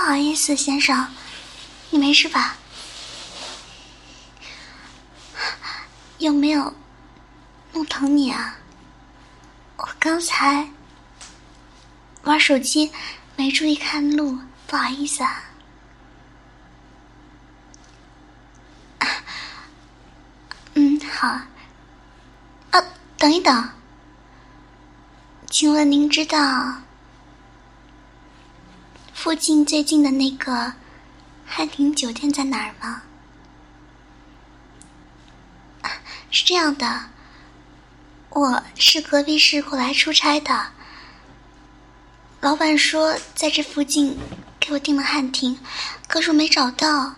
好意思，先生，你没事吧？有没有弄疼你啊？我刚才玩手机没注意看路，不好意思啊。好。等一等，请问您知道附近最近的那个汉庭酒店在哪儿吗？是这样的，我是隔壁市过来出差的，老板说在这附近给我订了汉庭，可是我没找到，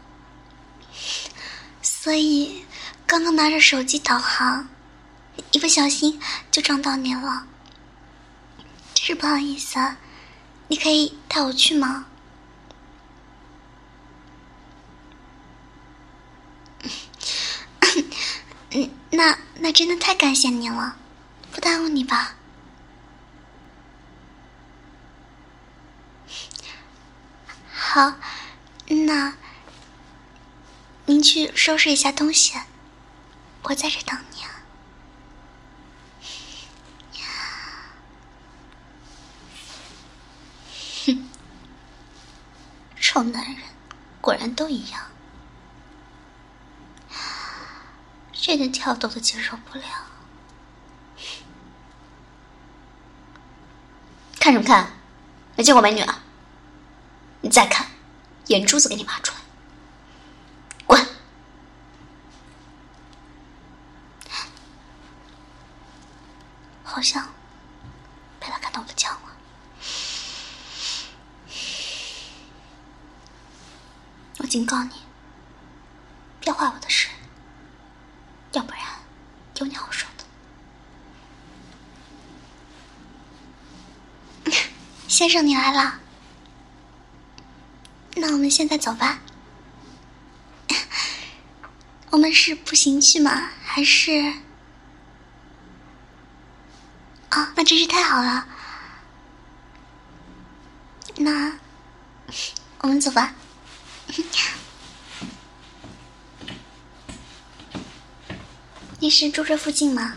所以刚刚拿着手机导航，一不小心就撞到你了，真是不好意思啊，你可以带我去吗？那真的太感谢您了，不耽误你吧？好，那您去收拾一下东西，我在这等你啊。哼，臭男人果然都一样，这点挑逗都接受不了。看什么看？没见过美女啊？你再看，眼珠子给你挖出来！滚！好像被他看到我的枪了。我警告你，别坏我的事，要不然有你好受的。先生，你来啦。那我们现在走吧。我们是步行去吗？还是……那真是太好了。那我们走吧。你是住这附近吗？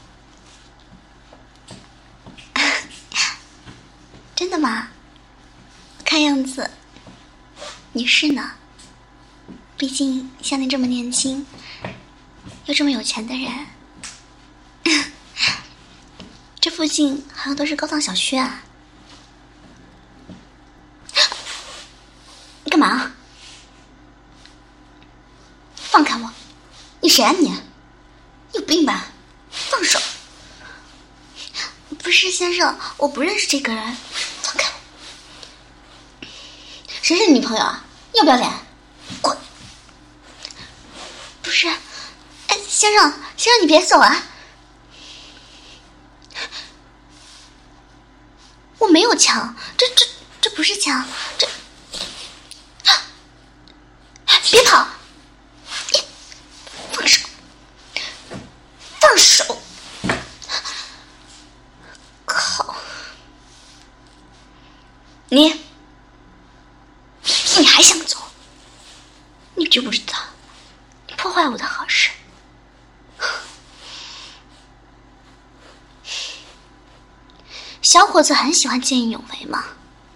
真的吗？看样子你是呢，毕竟像你这么年轻又这么有钱的人，这附近好像都是高档小区啊。你干嘛？放开我！你谁啊你？有病吧？放手！不是先生，我不认识这个人，放开我！谁是你女朋友啊？要不要脸？滚！不是，先生，你别走啊！我没有枪，这不是枪，别跑！放手！放手！靠！你还想走？你知不知道你破坏我的好事？小伙子很喜欢见义勇为嘛，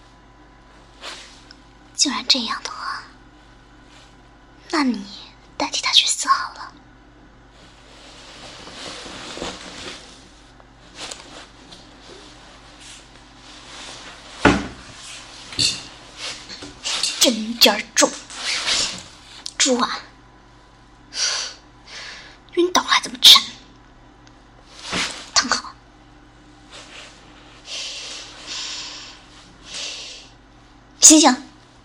既然这样的话，那你代替他去死好了。针尖重，猪啊，晕倒了还这么沉，疼好。醒醒，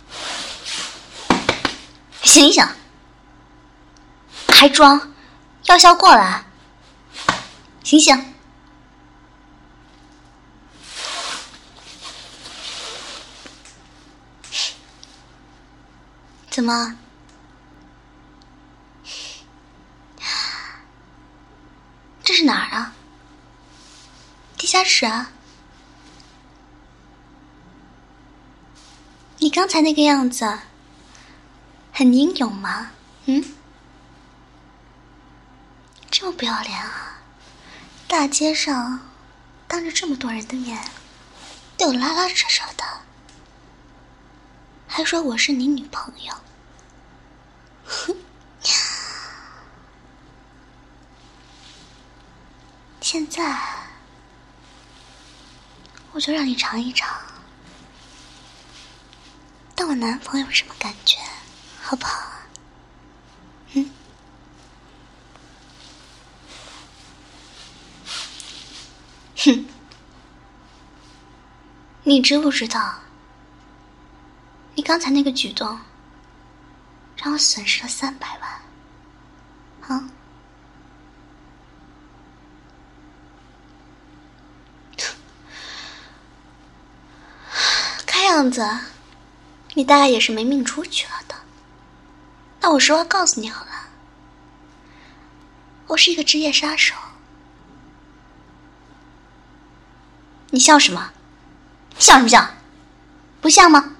醒一醒，还装，药效过了，醒醒。怎么？这是哪儿啊？地下室啊？ 你刚才那个样子很英勇吗？这么不要脸啊！大街上当着这么多人的面对我拉拉扯扯的，还说我是你女朋友。哼！现在我就让你尝一尝当我男朋友什么感觉，好不好啊？哼！你知不知道，你刚才那个举动让我损失了300万啊！看样子你大概也是没命出去了的。那我实话告诉你好了，我是一个职业杀手。你笑什么？笑什么笑？不像吗？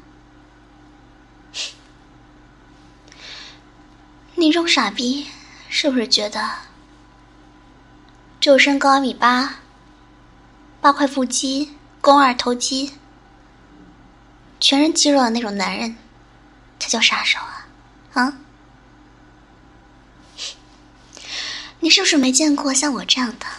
你这种傻逼是不是觉得只有身高1.8米，8块腹肌，肱二头肌，全身肌肉的那种男人才叫杀手啊？啊？你是不是没见过像我这样的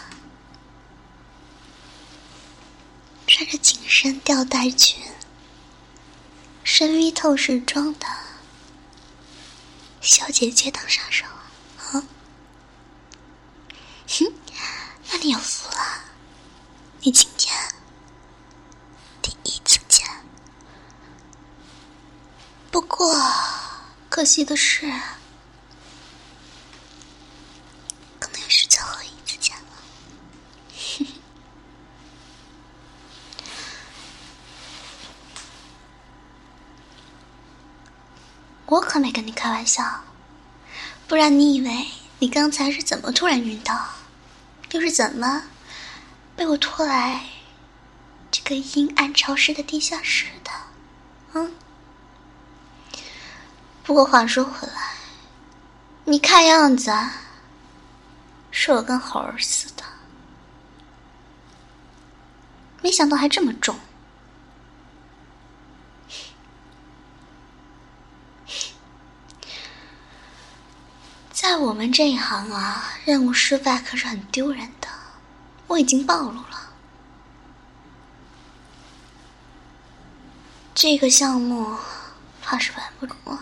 穿着紧身吊带裙，深 V 透视装的小姐姐当杀手啊？那你有福了，你今天第一次见。不过可惜的是，可能也是最后一次见了。我可没跟你开玩笑，不然你以为你刚才是怎么突然晕倒，又是怎么被我拖来这个阴暗潮湿的地下室的？不过话说回来，你看样子瘦得跟猴儿似的，没想到还这么重。在我们这一行啊，任务失败可是很丢人的，我已经暴露了。这个项目怕是完不成了。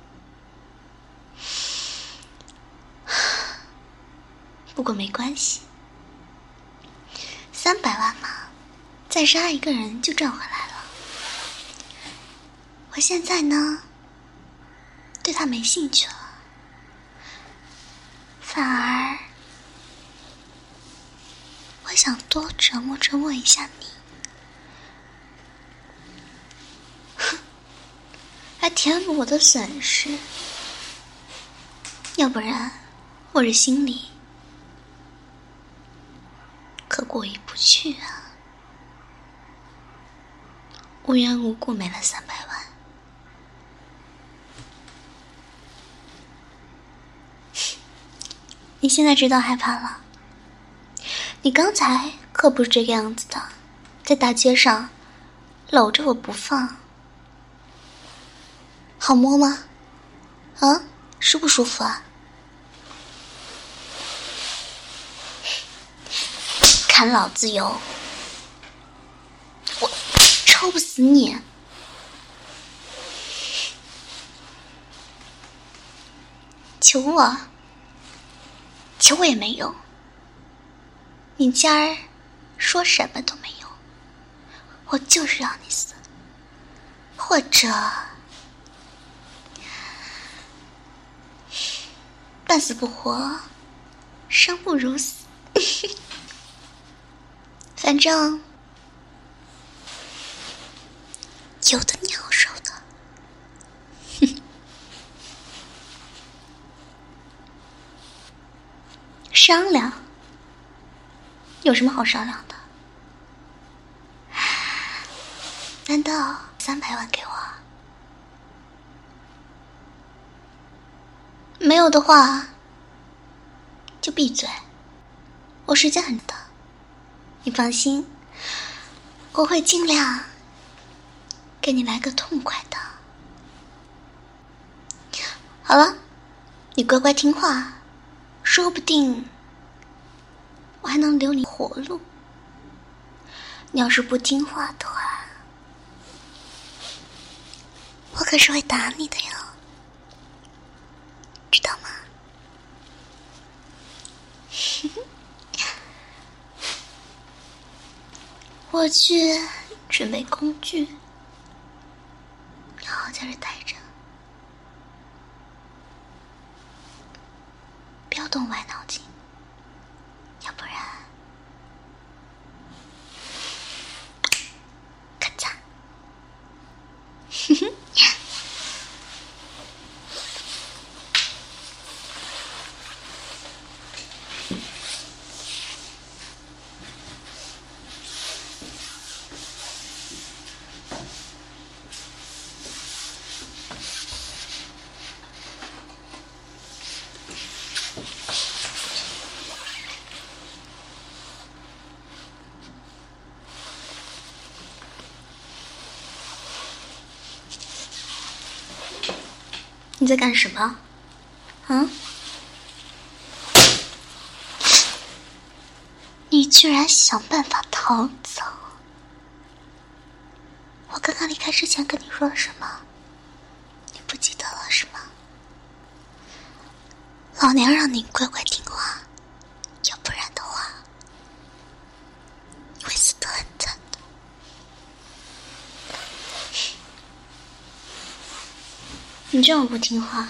不过没关系，300万嘛，再杀一个人就赚回来了。我现在呢，对他没兴趣了，反而我想多折磨折磨一下你，来填补我的损失。要不然我这心里可过意不去啊，无缘无故没了300万。你现在知道害怕了？你刚才可不是这个样子的，在大街上搂着我不放，好摸吗？啊，舒不舒服啊？看老子有，我抽不死你！求我，求我也没用。你今儿说什么都没用，我就是要你死，或者半死不活，生不如死。反正有的你好受的。商量？有什么好商量的？难道300万给我， 没有的话，就闭嘴。我时间很大，你放心，我会尽量给你来个痛快的。好了，你乖乖听话，说不定我还能留你活路。你要是不听话的话，我可是会打你的哟，知道吗？我去准备工具，你好好在这待着，不要动歪脑筋，要不然咔嚓。你在干什么？啊？你居然想办法逃走！我刚刚离开之前跟你说了什么？你不记得了是吗？老娘让你乖乖听话，要不然的话，你会死得很惨的。你这么不听话，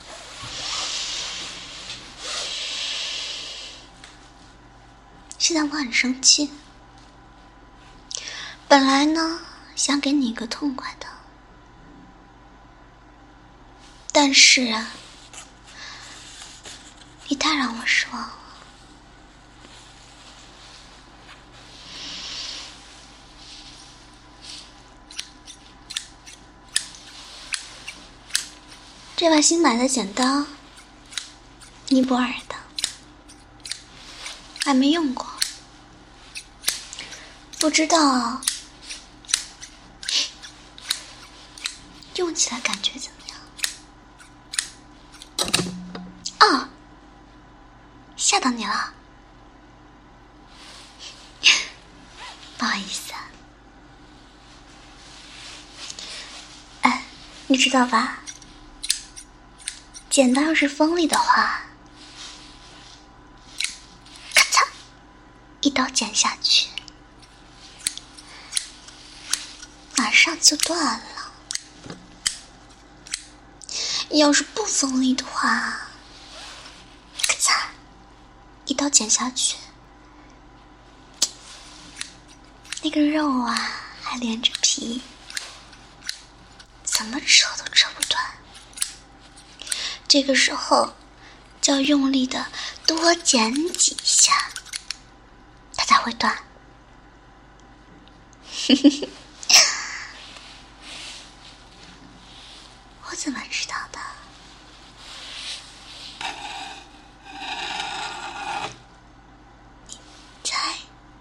现在我很生气。本来呢，想给你一个痛快的，但是啊，你太让我失望了。这把新买的剪刀，尼泊尔的，还没用过，不知道用起来感觉怎么样？哦，吓到你了，不好意思啊。哎，你知道吧？剪刀要是锋利的话，咔嚓，一刀剪下去，马上就断了。要是不锋利的话，咔嚓，一刀剪下去，那个肉啊还连着皮，怎么扯都扯不断。这个时候就要用力的多剪几下，它才会断。我怎么知道的？你猜？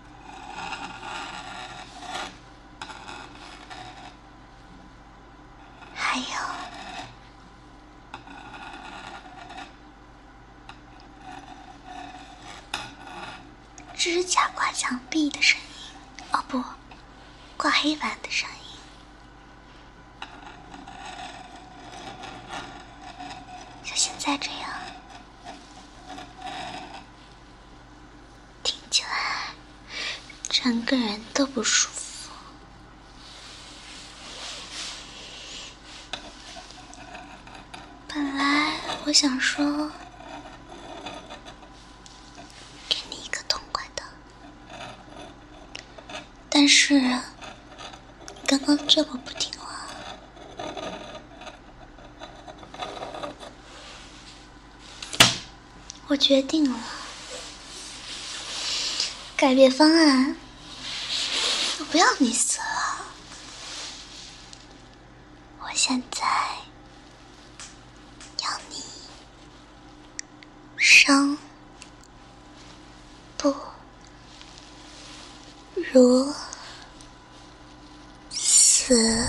还有指甲刮墙壁的声音，哦不，刮黑板的声音。像现在这样，听起来整个人都不舒服。本来我想说给你一个痛快的，但是刚刚这么不听话，我决定了，改变方案，我不要你死了，我现在要你伤不如死。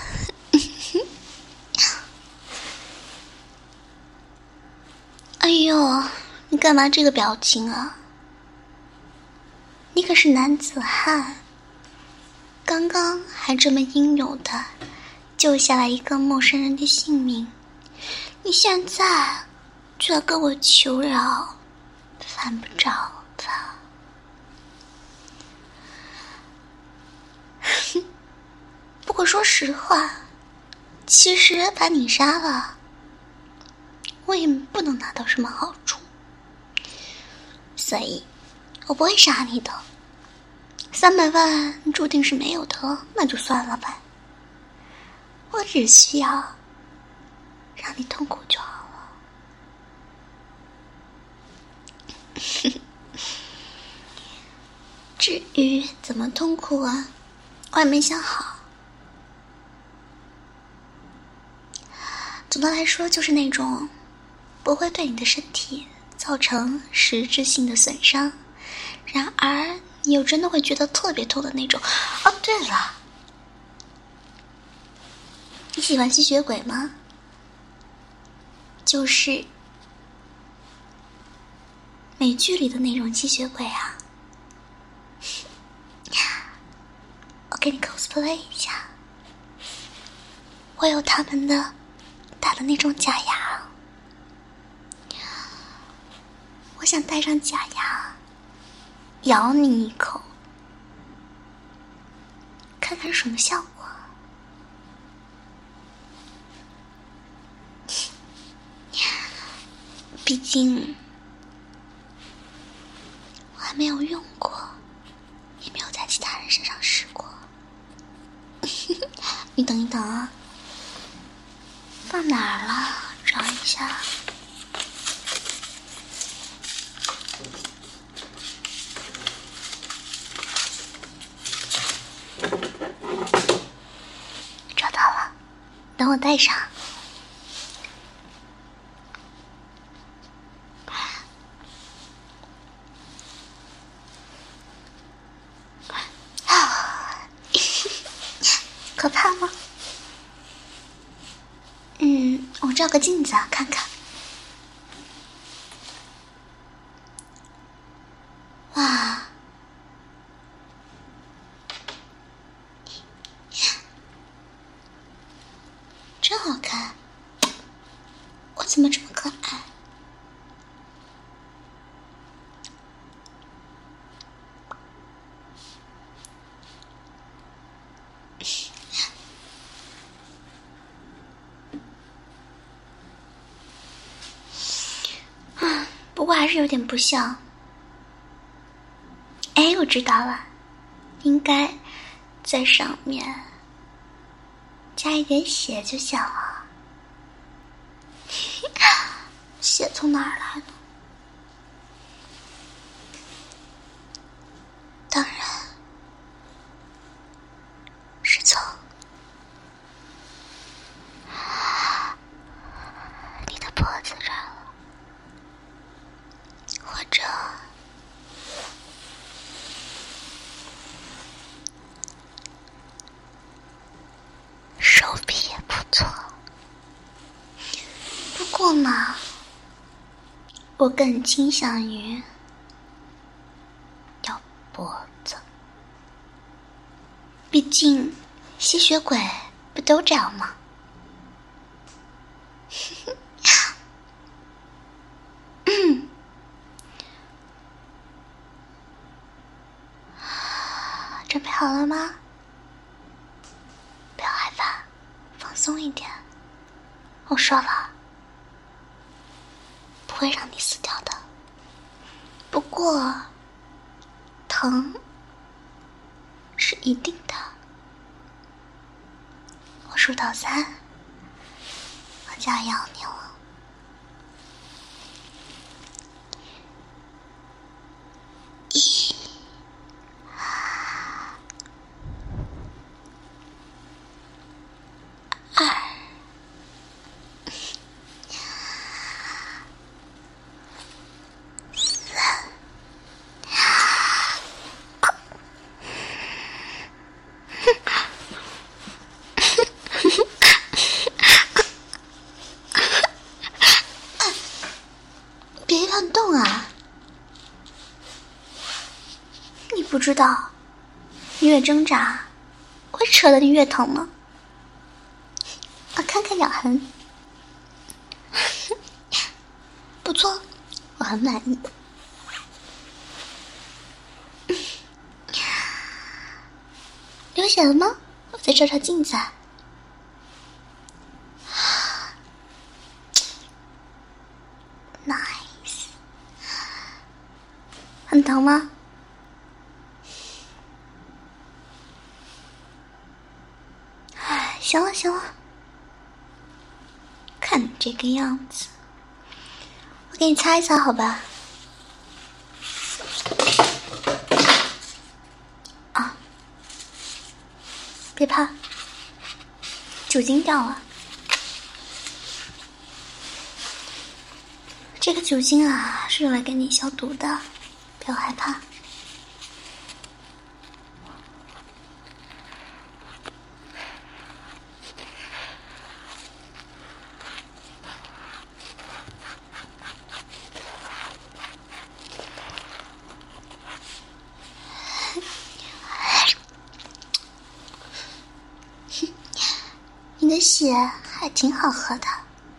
哎呦，你干嘛这个表情啊？你可是男子汉，刚刚还这么英勇的救下来一个陌生人的性命，你现在就要跟我求饶，犯不着吧？不过说实话，其实把你杀了，我也不能拿到什么好处，所以我不会杀你的。300万注定是没有的，那就算了吧。我只需要让你痛苦就好了。至于怎么痛苦啊，我还没想好。总的来说，就是那种不会对你的身体造成实质性的损伤，然而你又真的会觉得特别痛的那种。哦，对了，你喜欢吸血鬼吗？就是美剧里的那种吸血鬼啊。我给你 cosplay 一下，我有他们的打的那种假牙，我想戴上假牙咬你一口，看看是什么效果。毕竟我还没有用过，也没有在其他人身上试过。你等一等啊，放哪儿了？找一下。找到了，等我戴上。可怕吗？我照个镜子啊，看看。哇，真好看！我怎么这么可爱？不过还是有点不像。哎，我知道了，应该在上面加一点血就行了。血从哪儿来的？当然是从你的脖子这儿了，或者手臂也不错。不过嘛，我更倾向于要脖子，毕竟吸血鬼不都这样吗？准备好了吗？不要害怕，放松一点。我说了，不会让你死掉的。不过，疼是一定的。我数到3，我就要咬你了。1、2、 不知道，你越挣扎，会扯得你越疼吗？看看咬痕，不错，我很满意。流血了吗？我再照照镜子。Nice， 很疼吗？行了行了，看你这个样子，我给你擦一擦好吧？啊，别怕，酒精掉了。这个酒精啊，是用来给你消毒的，不要害怕。你的血还挺好喝的。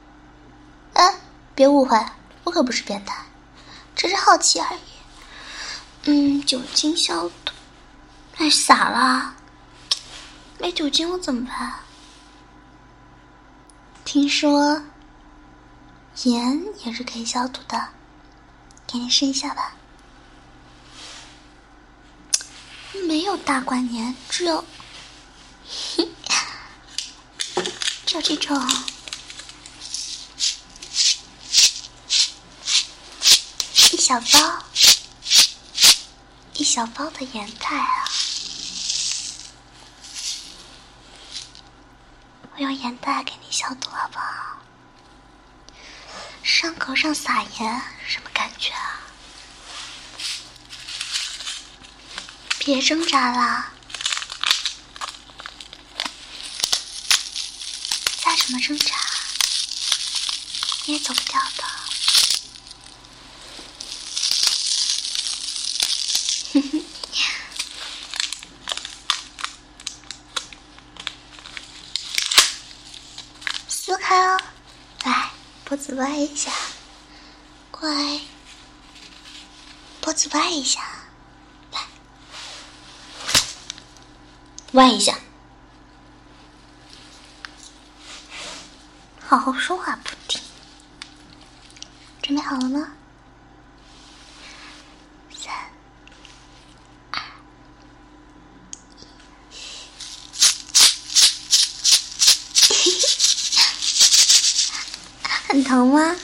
别误会，我可不是变态，只是好奇而已。酒精消毒，洒了，没酒精我怎么办？听说盐也是可以消毒的，给你试一下吧。没有大观盐，只有这种一小包的盐袋啊。我用盐袋给你消毒好不好？伤口上撒盐什么感觉啊？别挣扎啦，再怎么挣扎你也走不掉的。撕开哦，来，脖子歪一下，乖，脖子歪一下，来，歪一下，好好说话不听。准备好了吗？3、2、1。很疼吗？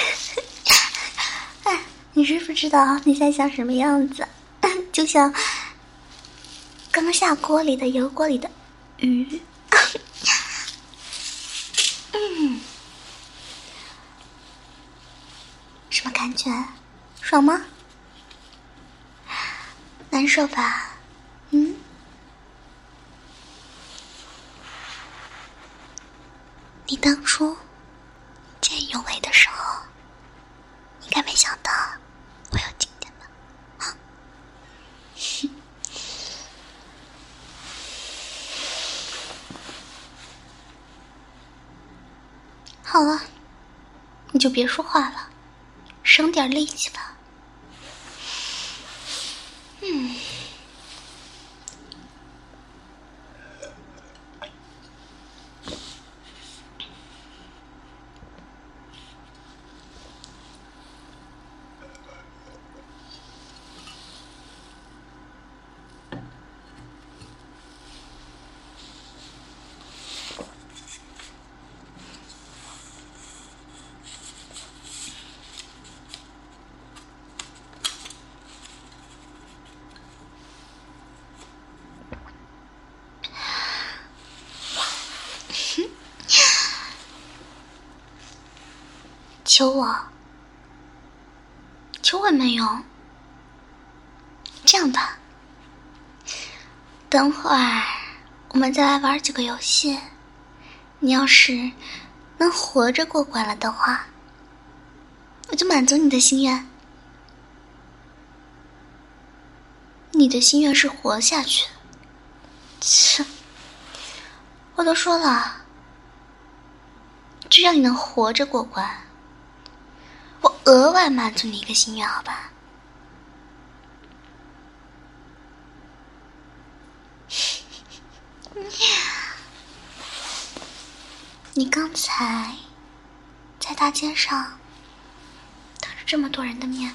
你知不知道你在想什么样子？就像刚下锅里的油锅里的鱼。什么感觉？爽吗？难受吧？你当初见义勇为的时候，应该没想到我有今天吧？好了，你就别说话了，省点力气吧。求我没用。这样吧，等会儿我们再来玩几个游戏，你要是能活着过关了的话，我就满足你的心愿。 你的心愿是活下去。切，我都说了，只要你能活着过关，我额外满足你一个心愿，好吧？你刚才在大街上当着这么多人的面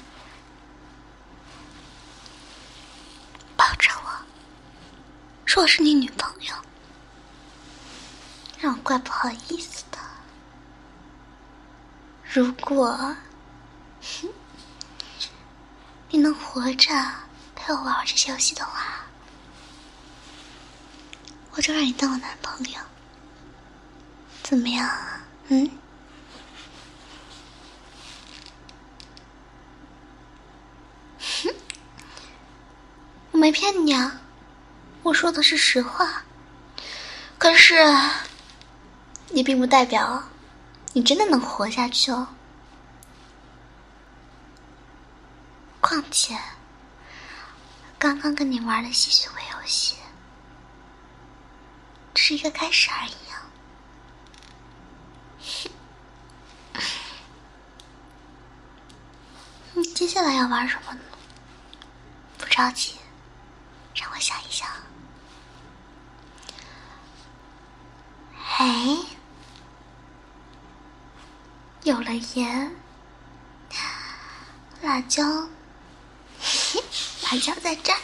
抱着我，说我是你女朋友，让我怪不好意思的。如果你能活着陪我玩这些游戏的话，我就让你当我男朋友，怎么样啊？我没骗你啊，我说的是实话。可是也并不代表你真的能活下去哦。况且刚刚跟你玩的吸血鬼游戏只是一个开始而已啊。你接下来要玩什么呢？不着急，让我想一想。哎，有了盐，辣椒，辣椒在这儿，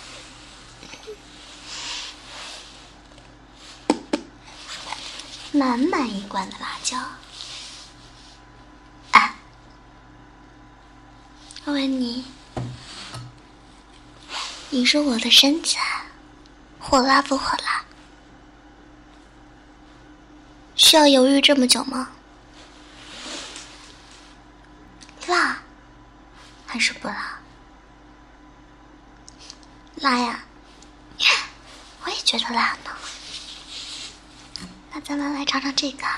满满一罐的辣椒。啊，我问你，你说我的身材火辣不火辣？需要犹豫这么久吗？辣还是不辣？辣呀，我也觉得辣呢。那咱们来尝尝这个，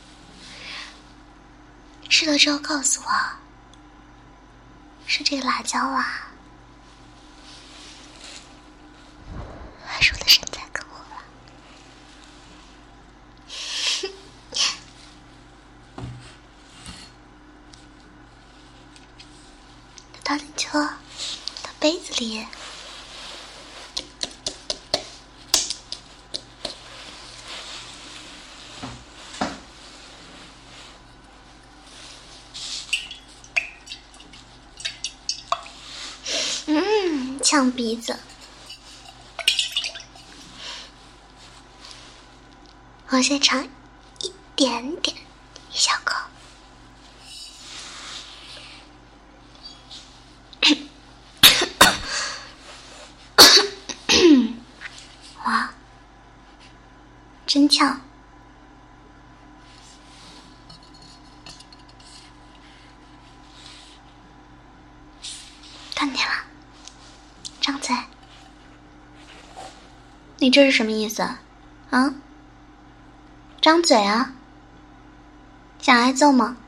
试了之后告诉我，是这个辣椒啊，还是我的身材更火辣？倒进去了，到杯子里。呛鼻子。我先尝一点点，一小口。哇，真呛！看见了，张嘴。你这是什么意思啊？啊？张嘴啊！想挨揍吗？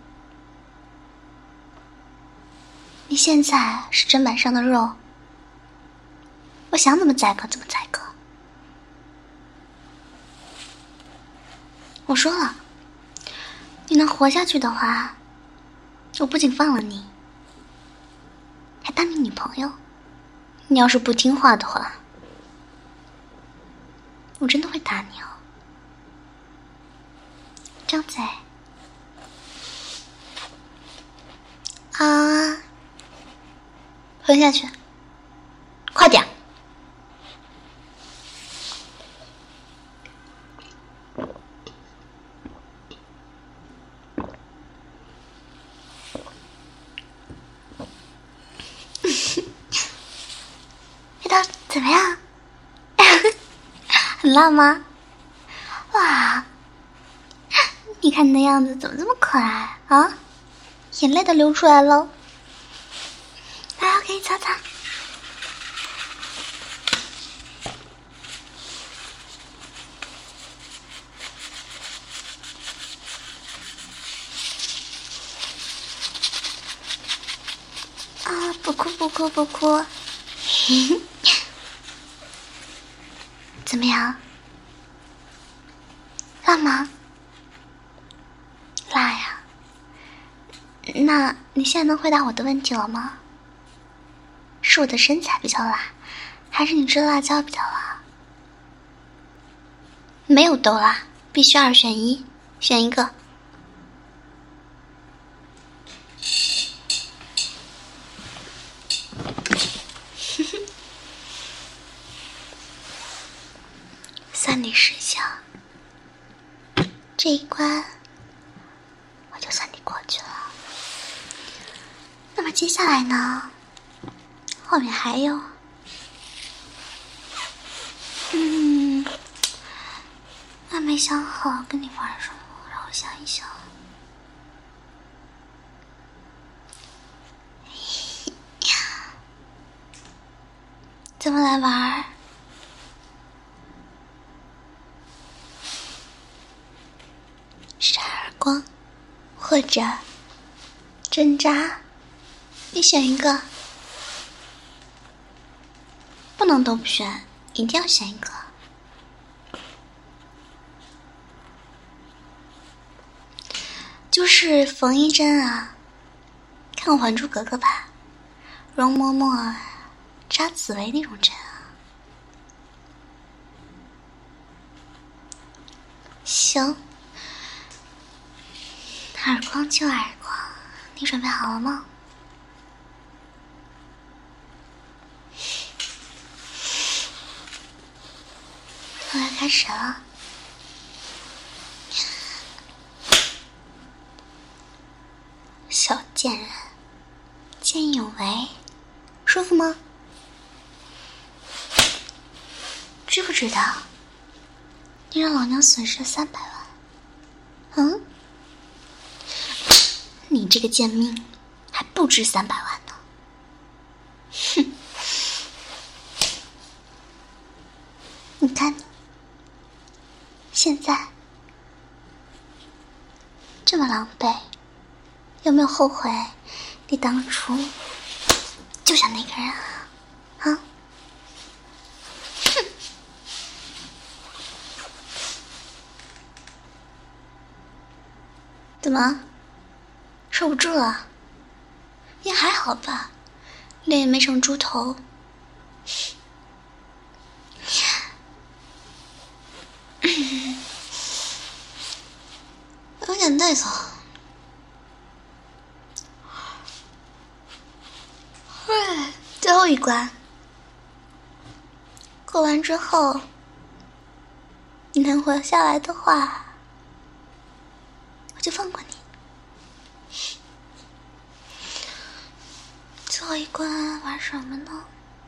你现在是砧板上的肉，我想怎么宰割怎么宰割。我说了，你能活下去的话，我不仅放了你，还当你女朋友。你要是不听话的话，我真的会打你哦。张嘴。啊，吞下去，快点。味道怎么样？很辣吗？哇，你看你的样子怎么这么可爱啊？眼泪都流出来了。来，我给你擦擦。啊，不哭不哭不哭。 辣吗？辣呀。那你现在能回答我的问题了吗？是我的身材比较辣，还是你吃的辣椒比较辣？没有都辣，必须2选1，选一个。算你识相，这一关我就算你过去了。那么接下来呢？后面还有，还没想好跟你玩什么，让我想一想。怎么来玩？扇耳光，或者针扎，你选一个。不能都不选，一定要选一个。就是缝衣针啊，看过《还珠格格》吧？容嬷嬷扎紫薇那种针啊。行，耳光就耳光，你准备好了吗？我要开始了。小贱人，见义勇为，舒服吗？知不知道你让老娘损失了300万？你这个贱命还不值300万呢！哼！你看你现在这么狼狈，有没有后悔你当初救下那个人啊？哼！怎么受不住了？也还好吧，脸也没成猪头。有点带走。最后一关过完之后，你能活下来的话，我就放过你。最后一关玩什么呢？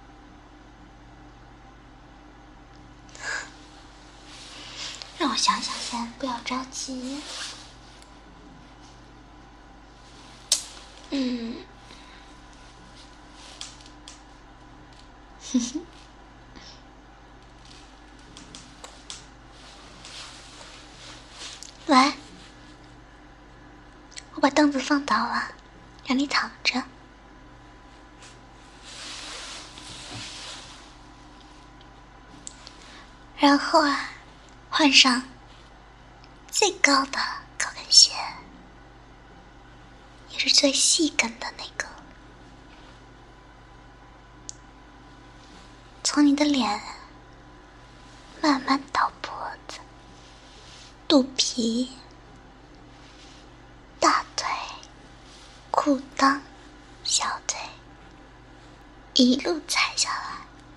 让我想想先，不要着急。来，我把凳子放倒了，让你躺着。然后啊，换上最高的高跟鞋，也是最细跟的那个，从你的脸慢慢到脖子、肚皮、大腿、裤裆、小腿，一路踩下来。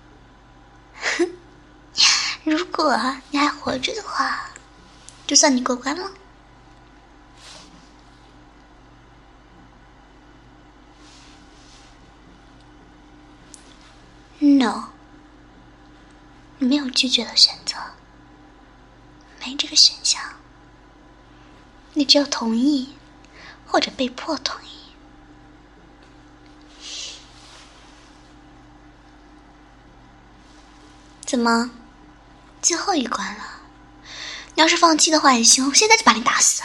如果你还活着的话，就算你过关了。No， 你没有拒绝的选择，没这个选项，你只有同意或者被迫同意。怎么？最后一关了，你要是放弃的话也行，我现在就把你打死。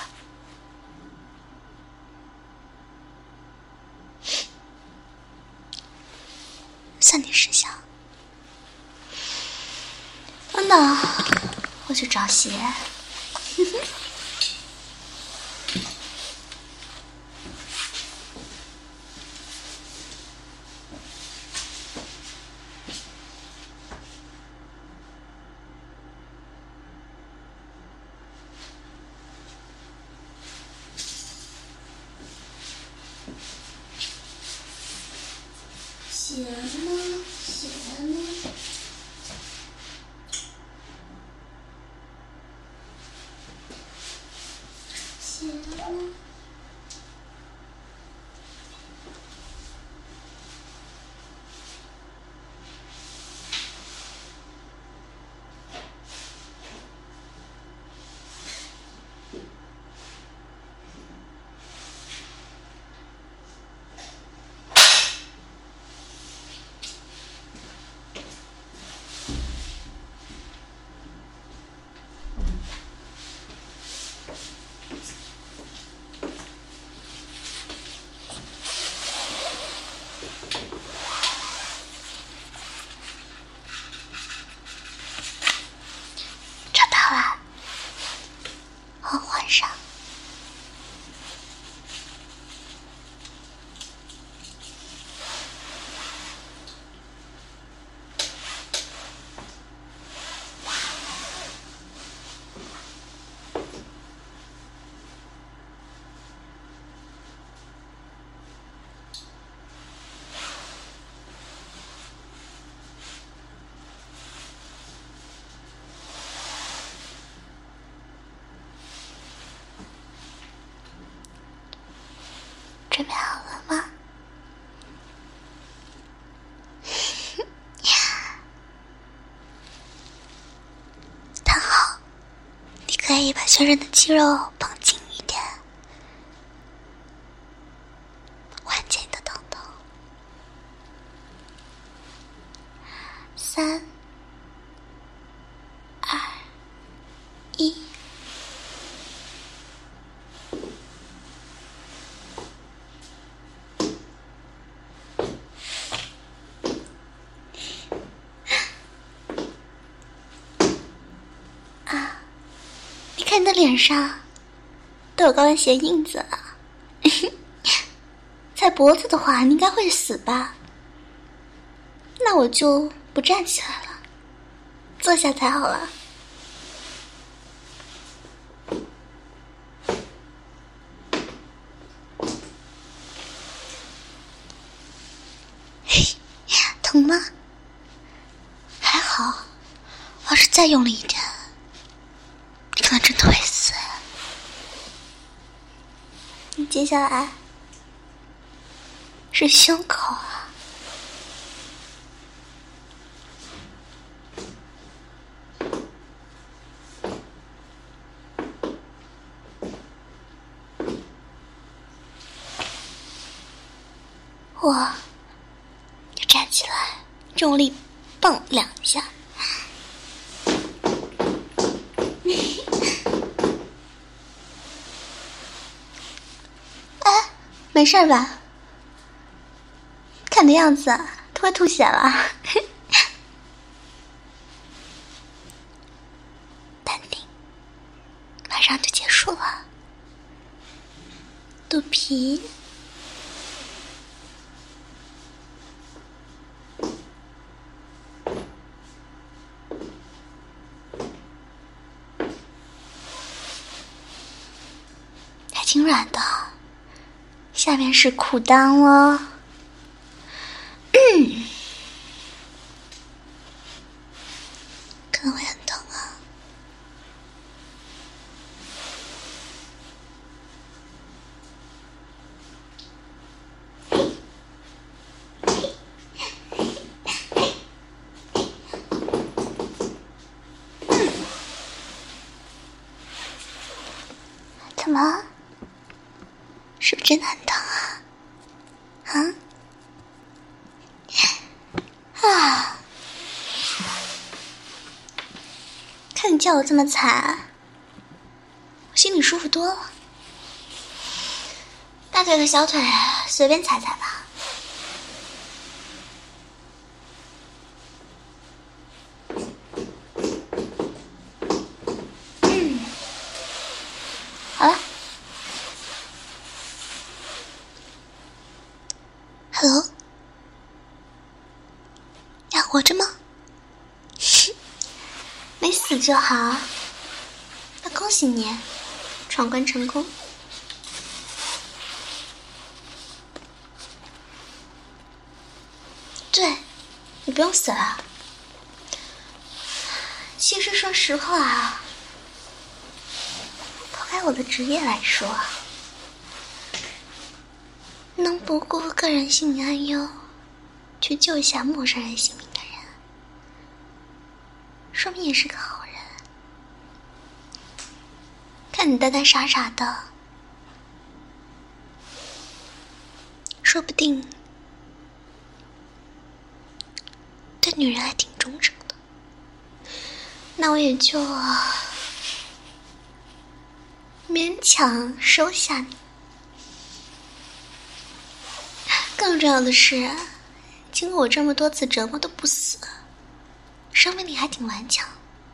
算你识相。真的，我去找鞋。 写了吗？写了吗？写了吗？找到了，好，换上。准备好了吗？躺好，你可以把全身的肌肉绷紧一点，缓解你的疼痛。3、2、1。你看你的脸上都有高跟鞋印子了，踩脖子的话你应该会死吧？那我就不站起来了，坐下才好了。疼吗？还好，要是再用力一点，你可能真的会死。你接下来是胸口啊，我就站起来，用力蹦2下。哎，没事吧？看你的样子都快吐血了。淡定，马上就结束了。肚皮，还挺软的。下面是裤裆了。可能会很疼啊。怎么了？是不是真的很疼啊？啊！看你叫我这么惨，我心里舒服多了。大腿和小腿随便踩踩吧。 死就好。那恭喜你，闯关成功。对，你不用死了。其实说实话啊，抛开我的职业来说，能不顾个人性命安忧，去救一下陌生人性命的人，说明也是个好人。看你呆呆傻傻的，说不定对女人还挺忠诚的。那我也就勉强收下你。更重要的是，经过我这么多次折磨都不死，生命力还挺顽强。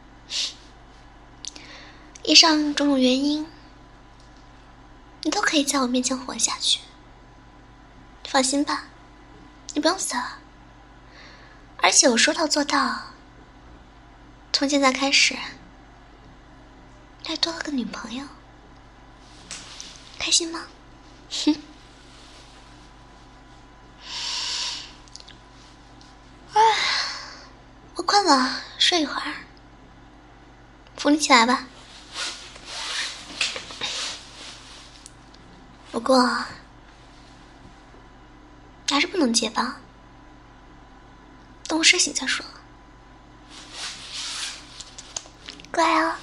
以上种种原因，你都可以在我面前活下去。放心吧，你不用死了。而且我说到做到，从现在开始，你还多了个女朋友，开心吗？哼。我困了，睡一会儿。扶你起来吧。不过，你还是不能解放，等我睡醒再说。乖哦。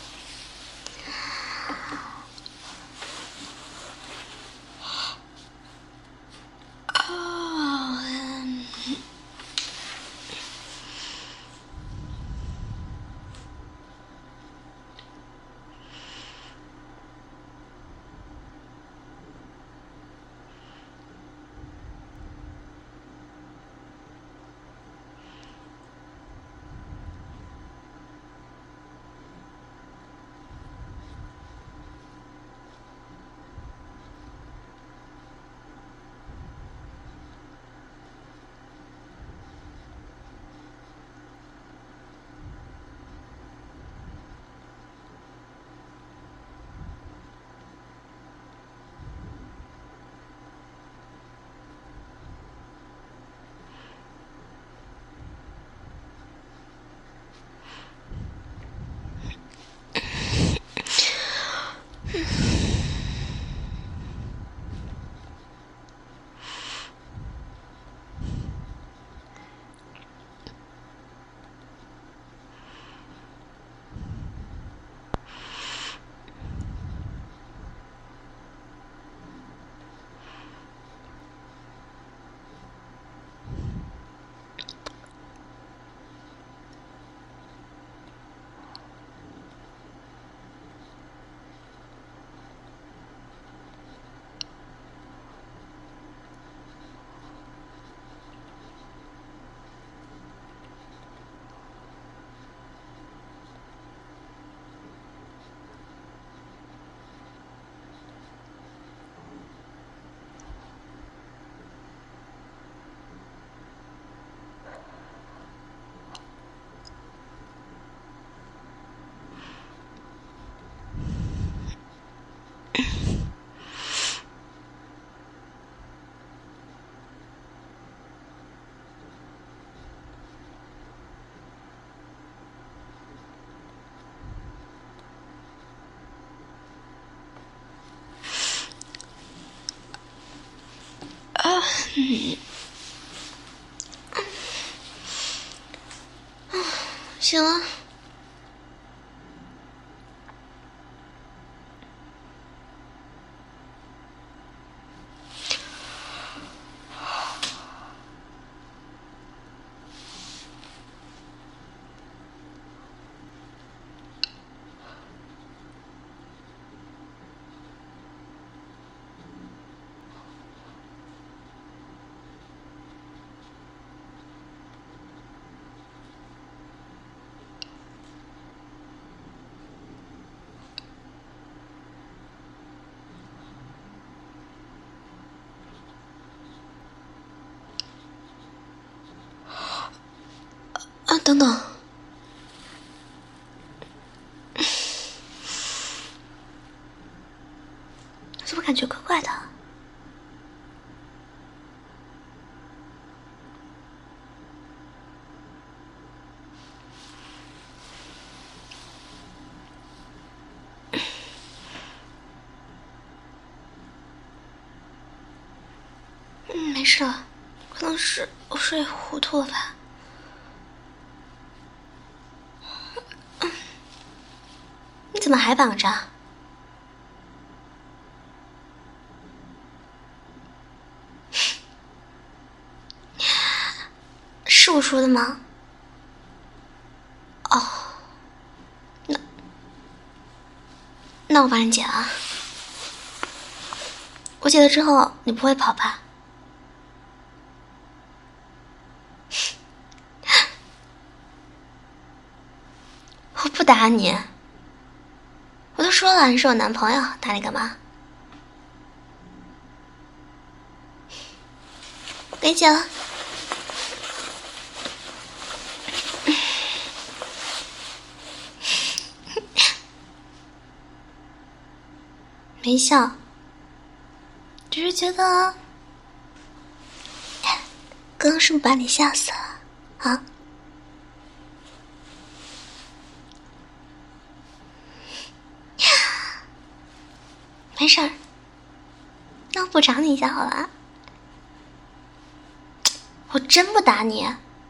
行了。等等， 感觉怪怪的。没事了，可能是我睡糊涂了吧。你怎么还绑着？是我说的吗？哦，那我帮你解了。我解了之后，你不会跑吧？我不打你，我都说了你是我男朋友，打你干嘛？给你解了。没笑，只是觉得刚刚是不是把你吓死了啊？没事儿，那我补偿你一下好了。我真不打你，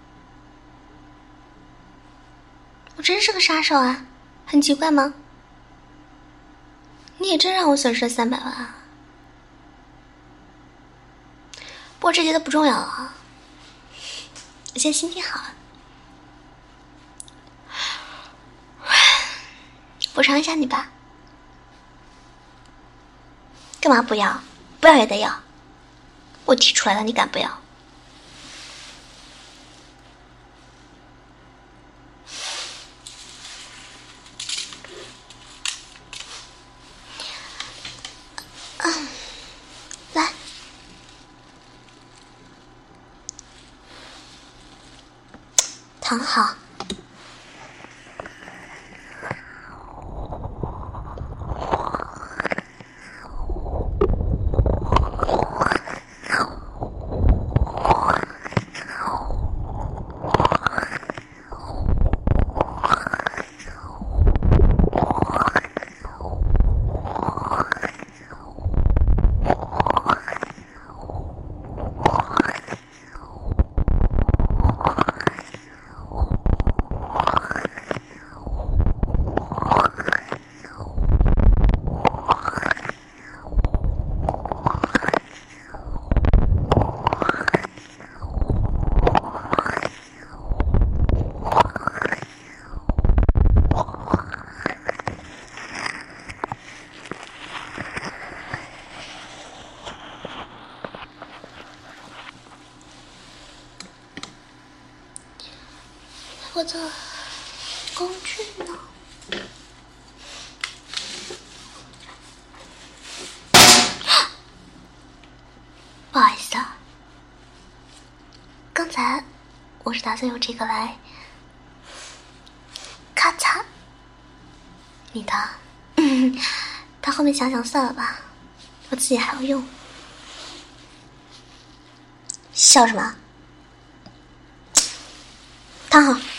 我真是个杀手啊，很奇怪吗？你也真让我损失了300万啊！不过这些都不重要啊，我现在心情好了，补偿一下你吧。干嘛不要？不要也得要，我提出来了，你敢不要？来，躺好。我的工具呢？不好意思啊，刚才我是打算用这个来咔嚓你的，到后面想想算了吧，我自己还要用。笑什么？躺好。